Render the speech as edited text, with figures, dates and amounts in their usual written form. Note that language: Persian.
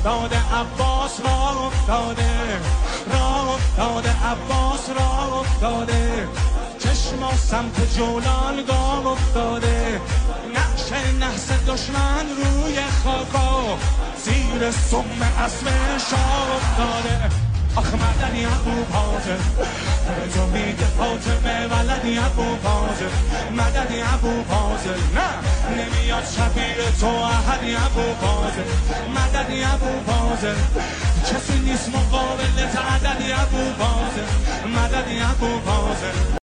افتاده عباس راه افتاده، راه افتاده عباس راه افتاده، چشما سمت جولان گاه افتاده، نقش نحس دشمن روی خاکا، زیر سم اسم شاه افتاده. آخ مدنی ابو فاضل تو میگه فاطمه ولدی ابو فاضل، مدنی ابو فاضل نه نمیاد شبیه تو احدی ابو فاضل، مدنی ابو فاضل کسی نیست مقابل عددی ابو فاضل، مدنی ابو فاضل.